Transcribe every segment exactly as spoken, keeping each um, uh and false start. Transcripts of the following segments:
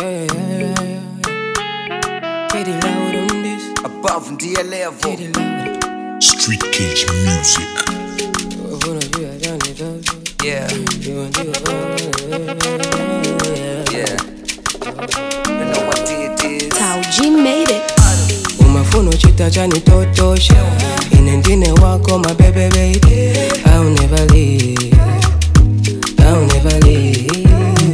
yeah, yeah, yeah. Get it loud on this. Above the level. Get it loud. Street Cage Music. Yeah. Yeah. You know what it is. Tauji made it. Umafuno chita chani totosha. Inendine wako my baby baby. I'll never leave. I'll never leave.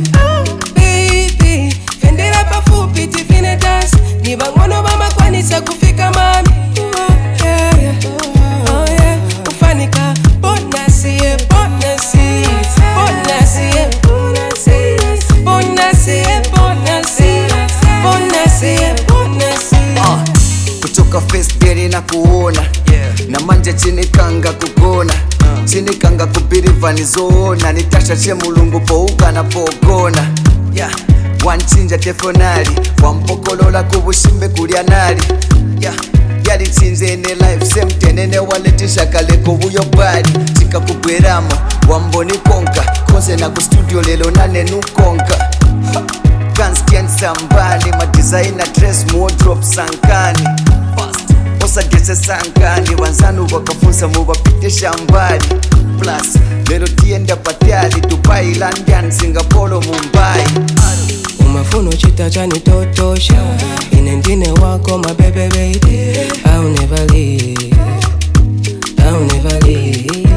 Baby, fendera pafupi tifine dance. Nibangono mama kwanisa kufika mami. Yeah, yeah. Oh yeah. Ufanika bonasi ye bonasi. Bonasi ye bonasi. Bonasi ye bonasi. Bonasi ye bonasi. Ah, kutoka first day na kuona. Yeah. Na manje chini kanga kukona. Uh. Chini kanga kupiriva nizoona. Nitasha che mulungu pouka na pogona. Yeah. Wanchinja tefonali. Wampokolola kubushimbe kulianali. Yeah. Yali chinze ne life same tenene waletisha kale kubuyo bali. Chika kubweramo wamboni konka. Konse na ku studio lelo nane nukonka. Can't stand somebody. My designer dress wardrobe sankani. Fast. Osa gese sankani. Wanzanu wakafunsa mubapite shambali. Plus, lelo tienda patali. Dubai, London, Singapore, Mumbai. Umafuno chita chani totosha. Inendine wako my baby baby. I'll never leave. I'll never leave.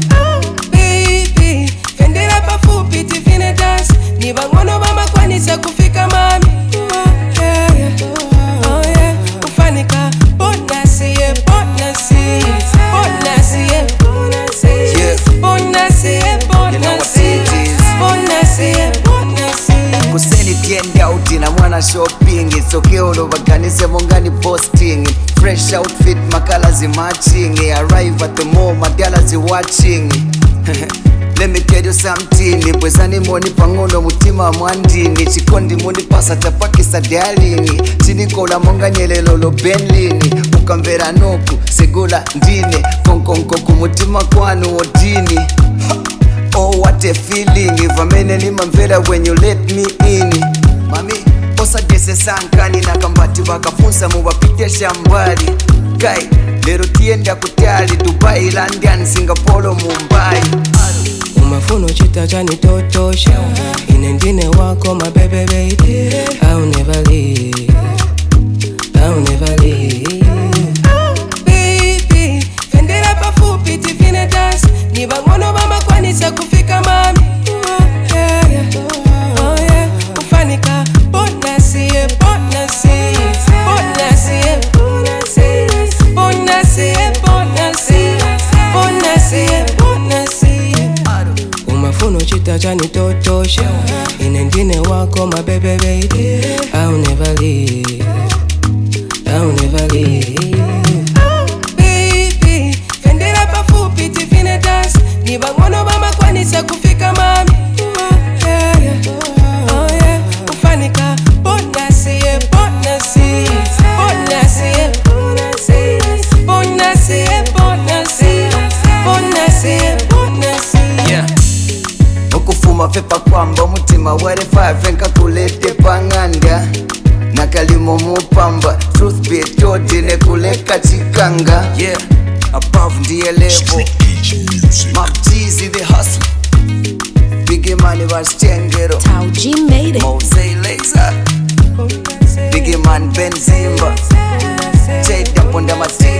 Baby, fendera pafupi tifine dance. Nibangono mama kwanisa kufika mami. Yeah, yeah. Oh yeah. Ufanika bonasi ye bonasi. Bonasi ye bonasi. Yeah. Bonasi ye bonasi. Bonasi ye bonasi. Kuseni tienda uti na mwana shopping. It's okay olo baganise mongani posting. Fresh outfit makala zi matching. Arrive at the mall madala zi watching. Let me tell you something. Bwezani moni pangono mutima mwandini. Chikondi moni pasa tapakisa dialini. Chinikola monga nyelelo lo benlini. Ukamvera noku segula ndine. Konkonko kumutima kwanu odini. Oh what a feeling. Ivamene lima mvera when you let me in. Mami osa dese sankani. Na kambati wakafunsa mubapite shambali. Kai lero tienda kutali. Dubai, London, Singapore, Mumbai. Umafuno chita chani totosha. Inendine wako my baby baby. I'll never leave. I'll never leave. Baby, fendera pafupi tifine dance. Nibangono mama kwanisa kufika mami. Yeah, yeah. Oh yeah. Ufanika bonasi ye bonasi. Bonasi ye bonasi. Bonasi ye bonasi. Bonasi ye bonasi. Umafuno chita chani totosha. Inendine wako my baby baby. I'll never leave. I'll never leave. Baby, fendera pafupi tifine dance. Nibangono mama kwanisa kufika mami. Yeah, yeah. Oh yeah. Ufanika bonasi ye bonasi. Bonasi ye bonasi. Bonasi ye bonasi. Bonasi ye bonasi. Yeah. Okufuma fepa kwamba mutima wale five nka kulete panganda. Nakalimo mupamba truth be told ne kuleka chikanga. Yeah. Above the level. Street Cage Music. Map Jeezy the hustle. Biggie money was Chengero. Tauji made it. Mose Laser. Biggie man Benzimba. Jade up on the